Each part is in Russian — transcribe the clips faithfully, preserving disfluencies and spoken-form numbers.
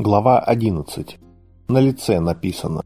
Глава одиннадцать. На лице написано.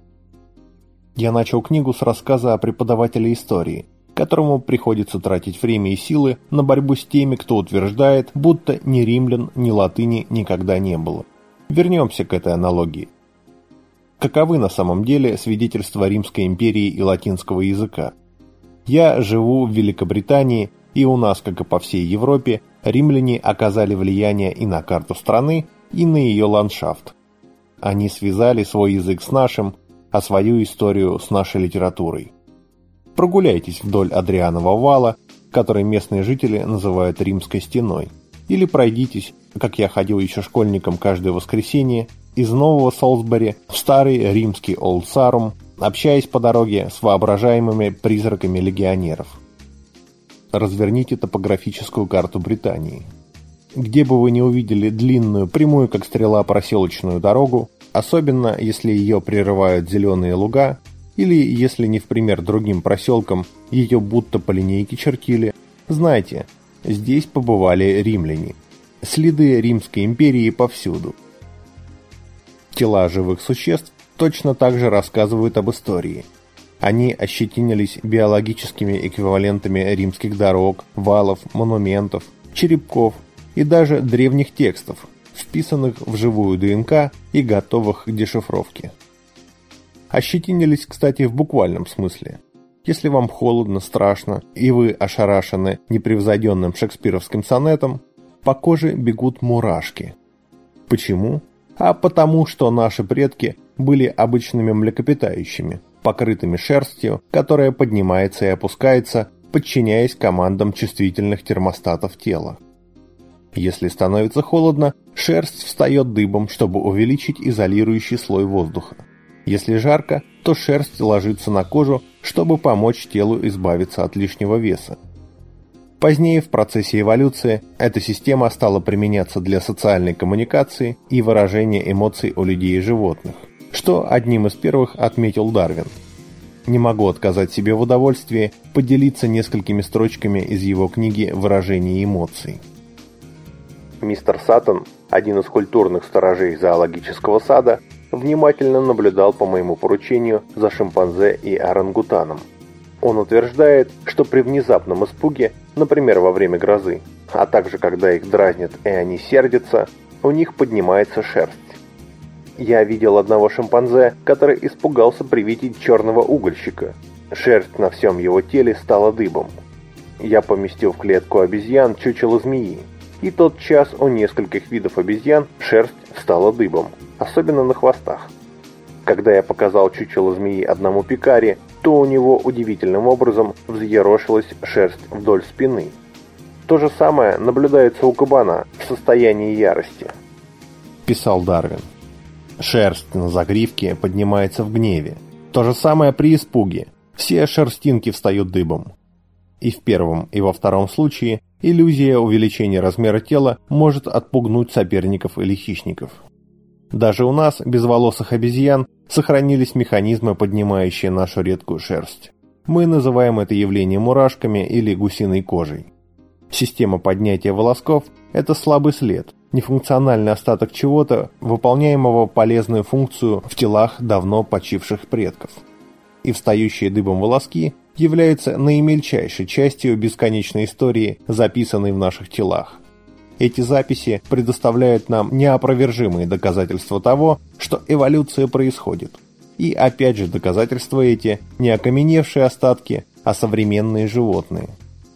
Я начал книгу с рассказа о преподавателе истории, которому приходится тратить время и силы на борьбу с теми, кто утверждает, будто ни римлян, ни латыни никогда не было. Вернемся к этой аналогии. Каковы на самом деле свидетельства Римской империи и латинского языка? Я живу в Великобритании, и у нас, как и по всей Европе, римляне оказали влияние и на карту страны, и на ее ландшафт. Они связали свой язык с нашим, а свою историю с нашей литературой. Прогуляйтесь вдоль Адрианова вала, который местные жители называют Римской стеной, или пройдитесь, как я ходил еще школьником каждое воскресенье, из Нового Солсбери в старый римский Олд Сарум, общаясь по дороге с воображаемыми призраками легионеров. Разверните топографическую карту Британии. Где бы вы ни увидели длинную, прямую как стрела проселочную дорогу, особенно если ее прерывают зеленые луга, или если не в пример другим проселкам ее будто по линейке чертили, знайте, здесь побывали римляне. Следы Римской империи повсюду. Тела живых существ точно так же рассказывают об истории. Они ощетинились биологическими эквивалентами римских дорог, валов, монументов, черепков и даже древних текстов, вписанных в живую ДНК и готовых к дешифровке. Ощетинились, кстати, в буквальном смысле. Если вам холодно, страшно, и вы ошарашены непревзойденным шекспировским сонетом, по коже бегут мурашки. Почему? А потому, что наши предки были обычными млекопитающими, покрытыми шерстью, которая поднимается и опускается, подчиняясь командам чувствительных термостатов тела. Если становится холодно, шерсть встает дыбом, чтобы увеличить изолирующий слой воздуха. Если жарко, то шерсть ложится на кожу, чтобы помочь телу избавиться от лишнего веса. Позднее в процессе эволюции эта система стала применяться для социальной коммуникации и выражения эмоций у людей и животных, что одним из первых отметил Дарвин. Не могу отказать себе в удовольствии поделиться несколькими строчками из его книги «Выражение эмоций». Мистер Саттон, один из культурных сторожей зоологического сада, внимательно наблюдал по моему поручению за шимпанзе и орангутаном. Он утверждает, что при внезапном испуге, например, во время грозы, а также когда их дразнят и они сердятся, у них поднимается шерсть. Я видел одного шимпанзе, который испугался при виде черного угольщика. Шерсть на всем его теле стала дыбом. Я поместил в клетку обезьян чучело змеи, и тот час у нескольких видов обезьян шерсть стала дыбом, особенно на хвостах. Когда я показал чучело змеи одному пикаре, то у него удивительным образом взъерошилась шерсть вдоль спины. То же самое наблюдается у кабана в состоянии ярости. Писал Дарвин. Шерсть на загривке поднимается в гневе. То же самое при испуге. Все шерстинки встают дыбом. И в первом, и во втором случае иллюзия увеличения размера тела может отпугнуть соперников или хищников. Даже у нас, безволосых обезьян, сохранились механизмы, поднимающие нашу редкую шерсть. Мы называем это явление мурашками или гусиной кожей. Система поднятия волосков – это слабый след, нефункциональный остаток чего-то, выполняемого полезную функцию в телах давно почивших предков. И встающие дыбом волоски являются наимельчайшей частью бесконечной истории, записанной в наших телах. Эти записи предоставляют нам неопровержимые доказательства того, что эволюция происходит. И опять же доказательства эти не окаменевшие остатки, а современные животные.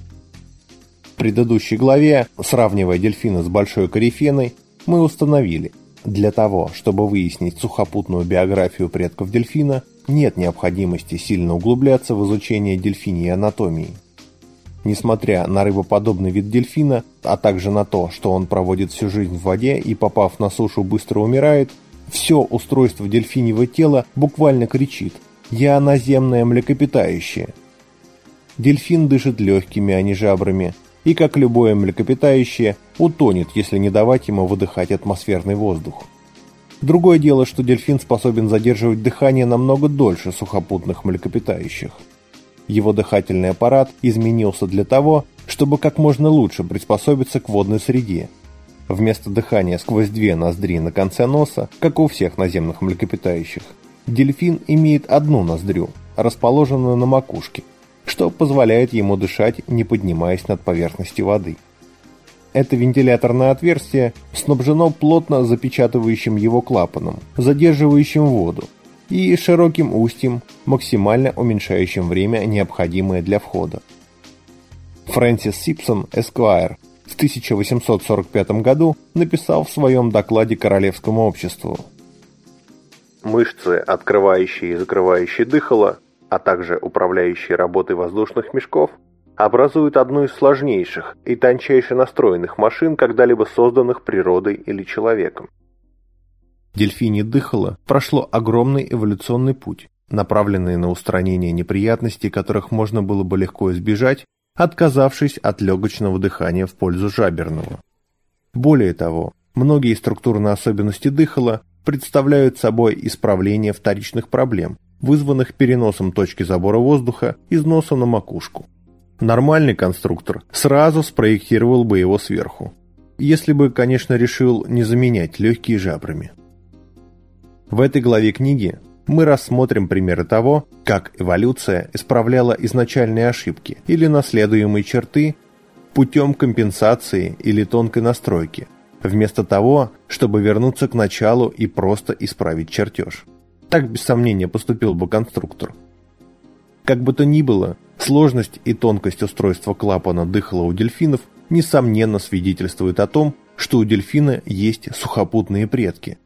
В предыдущей главе, сравнивая дельфина с большой корифеной, мы установили, для того, чтобы выяснить сухопутную биографию предков дельфина, нет необходимости сильно углубляться в изучение дельфиньей анатомии. Несмотря на рыбоподобный вид дельфина, а также на то, что он проводит всю жизнь в воде и, попав на сушу, быстро умирает, все устройство дельфиньего тела буквально кричит «Я наземное млекопитающее». Дельфин дышит легкими, а не жабрами, и, как любое млекопитающее, утонет, если не давать ему выдыхать атмосферный воздух. Другое дело, что дельфин способен задерживать дыхание намного дольше сухопутных млекопитающих. Его дыхательный аппарат изменился для того, чтобы как можно лучше приспособиться к водной среде. Вместо дыхания сквозь две ноздри на конце носа, как у всех наземных млекопитающих, дельфин имеет одну ноздрю, расположенную на макушке, что позволяет ему дышать, не поднимаясь над поверхностью воды. Это вентиляторное отверстие снабжено плотно запечатывающим его клапаном, задерживающим воду, и широким устьем, максимально уменьшающим время, необходимое для входа. Фрэнсис Сипсон, Эсквайр, в тысяча восемьсот сорок пятом году написал в своем докладе Королевскому обществу: «Мышцы, открывающие и закрывающие дыхало, а также управляющие работой воздушных мешков, образуют одну из сложнейших и тончайше настроенных машин, когда-либо созданных природой или человеком». Дельфинье дыхало прошло огромный эволюционный путь, направленный на устранение неприятностей, которых можно было бы легко избежать, отказавшись от легочного дыхания в пользу жаберного. Более того, многие структурные особенности дыхала представляют собой исправление вторичных проблем, вызванных переносом точки забора воздуха из носа на макушку. Нормальный конструктор сразу спроектировал бы его сверху, если бы, конечно, решил не заменять легкие жабрами. В этой главе книги мы рассмотрим примеры того, как эволюция исправляла изначальные ошибки или наследуемые черты путем компенсации или тонкой настройки, вместо того, чтобы вернуться к началу и просто исправить чертеж. Так, без сомнения, поступил бы конструктор. Как бы то ни было, сложность и тонкость устройства клапана дыхала у дельфинов несомненно свидетельствует о том, что у дельфина есть сухопутные предки.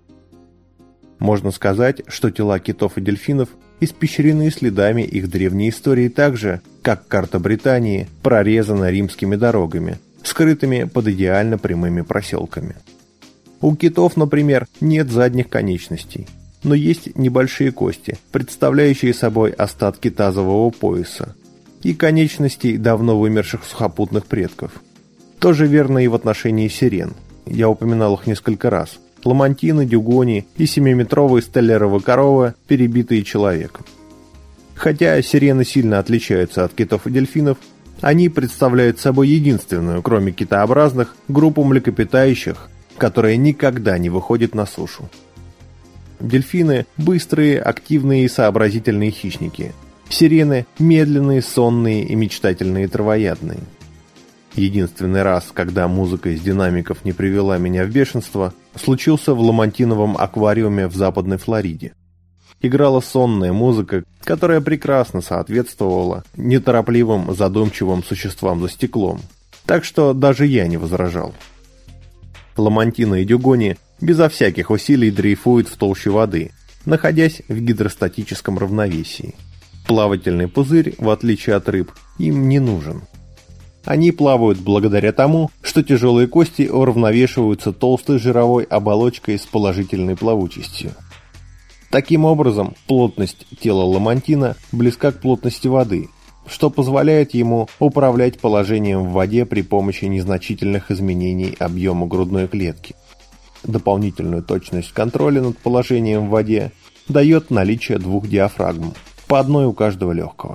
Можно сказать, что тела китов и дельфинов испещрены следами их древней истории так же, как карта Британии прорезана римскими дорогами, скрытыми под идеально прямыми проселками. У китов, например, нет задних конечностей, но есть небольшие кости, представляющие собой остатки тазового пояса, и конечностей давно вымерших сухопутных предков. То же верно и в отношении сирен. Я упоминал их несколько раз. Ламантины, дюгони и семиметровые стеллеровы коровы, перебитые человеком. Хотя сирены сильно отличаются от китов и дельфинов, они представляют собой единственную, кроме китообразных, группу млекопитающих, которая никогда не выходит на сушу. Дельфины – быстрые, активные и сообразительные хищники. Сирены – медленные, сонные и мечтательные травоядные. Единственный раз, когда музыка из динамиков не привела меня в бешенство, случился в ламантиновом аквариуме в Западной Флориде. Играла сонная музыка, которая прекрасно соответствовала неторопливым, задумчивым существам за стеклом, так что даже я не возражал. Ламантины и дюгони безо всяких усилий дрейфуют в толще воды, находясь в гидростатическом равновесии. Плавательный пузырь, в отличие от рыб, им не нужен. Они плавают благодаря тому, что тяжелые кости уравновешиваются толстой жировой оболочкой с положительной плавучестью. Таким образом, плотность тела ламантина близка к плотности воды, что позволяет ему управлять положением в воде при помощи незначительных изменений объема грудной клетки. Дополнительную точность контроля над положением в воде дает наличие двух диафрагм, по одной у каждого легкого.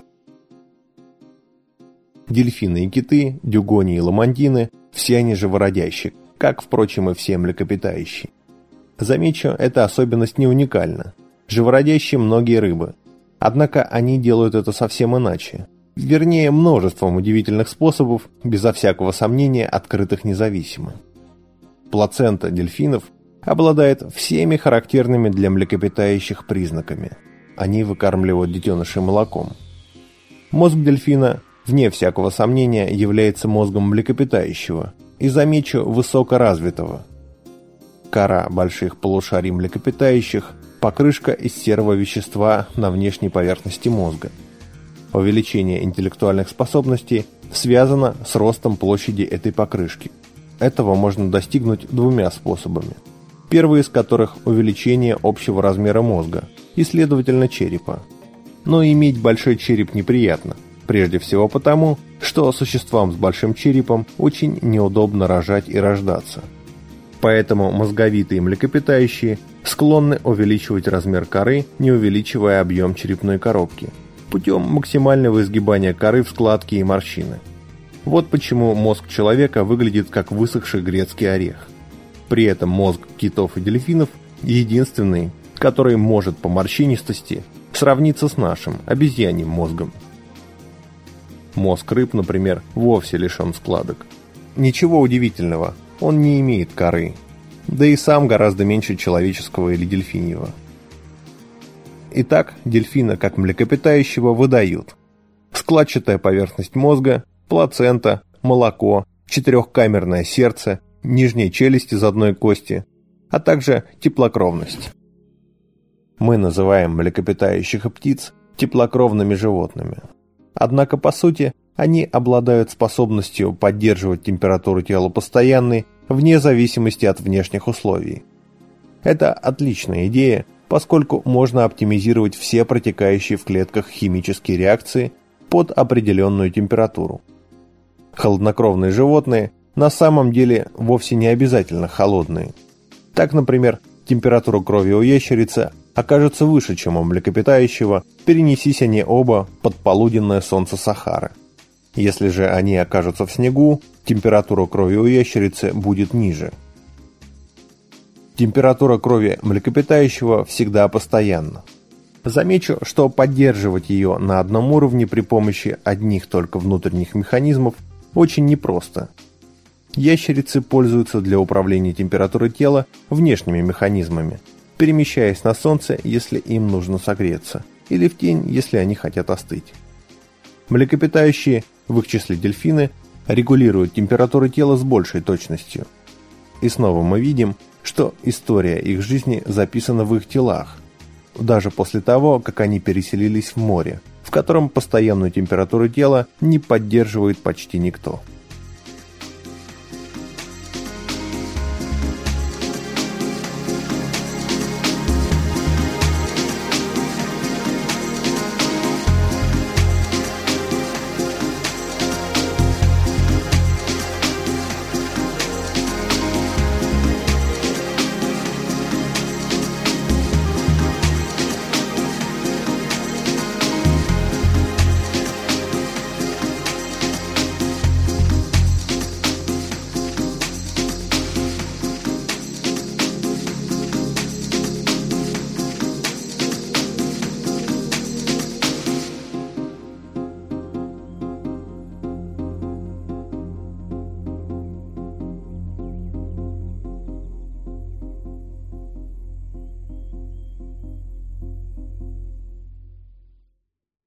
Дельфины и киты, дюгони и ламантины – все они живородящие, как, впрочем, и все млекопитающие. Замечу, эта особенность не уникальна. Живородящие многие рыбы. Однако они делают это совсем иначе. Вернее, множеством удивительных способов, безо всякого сомнения, открытых независимо. Плацента дельфинов обладает всеми характерными для млекопитающих признаками. Они выкармливают детенышей молоком. Мозг дельфина, вне всякого сомнения, является мозгом млекопитающего и, замечу, высокоразвитого. Кора больших полушарий млекопитающих – покрышка из серого вещества на внешней поверхности мозга. Увеличение интеллектуальных способностей связано с ростом площади этой покрышки. Этого можно достигнуть двумя способами. Первый из которых – увеличение общего размера мозга и, следовательно, черепа. Но иметь большой череп неприятно. Прежде всего потому, что существам с большим черепом очень неудобно рожать и рождаться. Поэтому мозговитые млекопитающие склонны увеличивать размер коры, не увеличивая объем черепной коробки, путем максимального изгибания коры в складки и морщины. Вот почему мозг человека выглядит как высохший грецкий орех. При этом мозг китов и дельфинов единственный, который может по морщинистости сравниться с нашим обезьяньим мозгом. Мозг рыб, например, вовсе лишен складок. Ничего удивительного, он не имеет коры, да и сам гораздо меньше человеческого или дельфиньего. Итак, дельфина как млекопитающего выдают: складчатая поверхность мозга, плацента, молоко, четырехкамерное сердце, нижняя челюсть из одной кости, а также теплокровность. Мы называем млекопитающих и птиц теплокровными животными. Однако, по сути, они обладают способностью поддерживать температуру тела постоянной вне зависимости от внешних условий. Это отличная идея, поскольку можно оптимизировать все протекающие в клетках химические реакции под определенную температуру. Холоднокровные животные на самом деле вовсе не обязательно холодные. Так, например, температура крови у ящерицы окажется выше, чем у млекопитающего, перенесись они оба под полуденное солнце Сахары. Если же они окажутся в снегу, температура крови у ящерицы будет ниже. Температура крови млекопитающего всегда постоянна. Замечу, что поддерживать ее на одном уровне при помощи одних только внутренних механизмов очень непросто. Ящерицы пользуются для управления температурой тела внешними механизмами, перемещаясь на солнце, если им нужно согреться, или в тень, если они хотят остыть. Млекопитающие, в их числе дельфины, регулируют температуру тела с большей точностью. И снова мы видим, что история их жизни записана в их телах, даже после того, как они переселились в море, в котором постоянную температуру тела не поддерживает почти никто.